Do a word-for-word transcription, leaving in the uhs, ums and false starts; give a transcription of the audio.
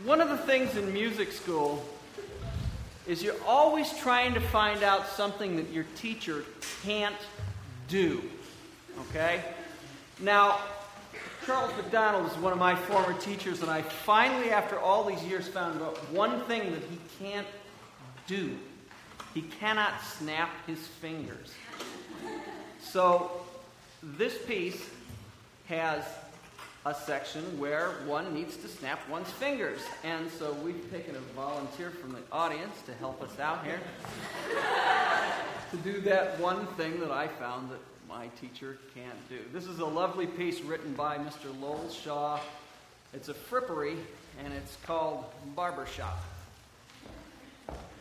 One of the things in music school is you're always trying to find out something that your teacher can't do. Okay? Now, Charles McDonald is one of my former teachers, and I finally, after all these years, found out one thing that he can't do. He cannot snap his fingers. So, this piece has a section where one needs to snap one's fingers. And so we've taken a volunteer from the audience to help us out here to do that one thing that I found that my teacher can't do. This is a lovely piece written by Mister Lowell Shaw. It's a frippery, and it's called Barbershop.